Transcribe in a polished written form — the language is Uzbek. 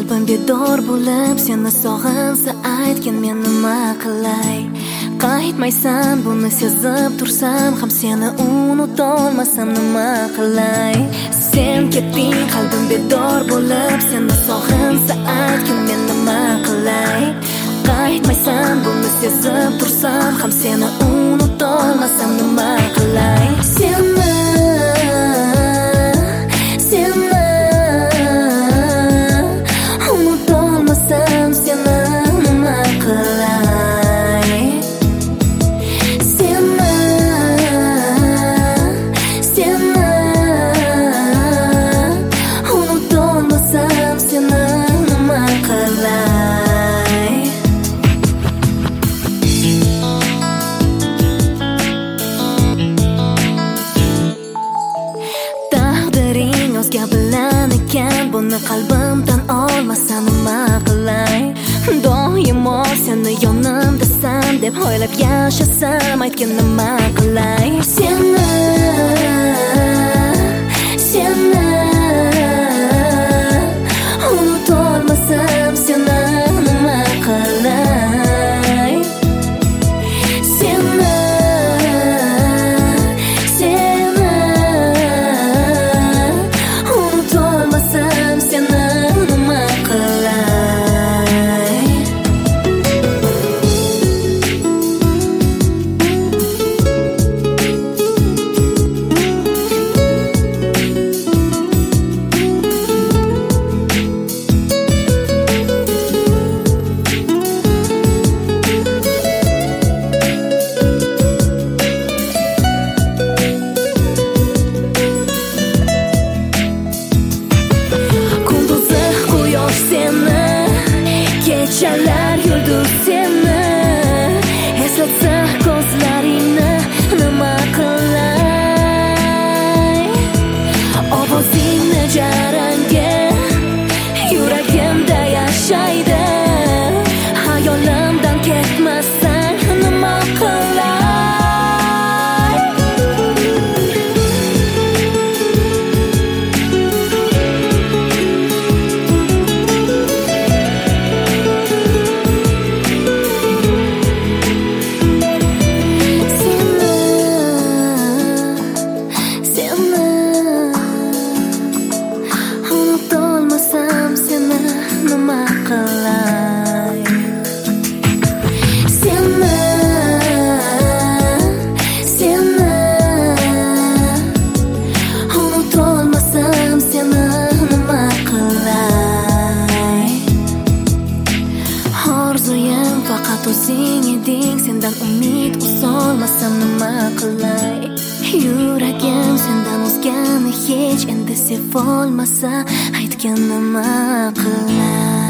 qalbim bedor bo'lib seni sog'insa aytgin men nima qilay. Qaytmaysan buni sezib tursam ham seni unutolmasam nima qilay. Sen ketding qalbim bedor bo'lib seni sog'insa aytgin men nima qilay. Qaytmaysan buni sezib tursam ham seni unutolmasam nima qilay. O'zga bilan ekan buni qalbimdan olmasa nima qilay. Doimo seni yonimdasan deb o'ylab yashasam aytgin nima qilay. Seni unutolmasam seni nima qilay. Kechalar yulduz seni eslatsa ko'zlaringni nima qilay. Ovozingni jarangga yuragimda yashaydi. Hayolimdan ketmasdan nima qilay. Orzuyim faqat o'zing eding, sendan umid uzolmasam nima qilay. Yuragim sendan o'zgani hech endi sevolmasa aytgin nima qilay.